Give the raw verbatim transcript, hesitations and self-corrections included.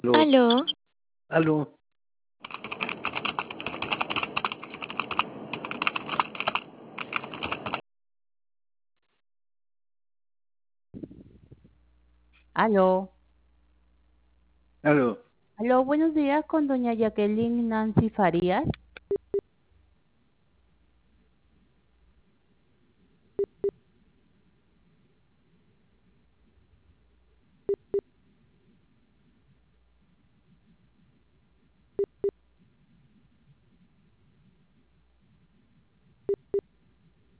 Aló, Aló, aló, Aló, aló. aló, buenos días con doña Jacqueline Nancy Farías.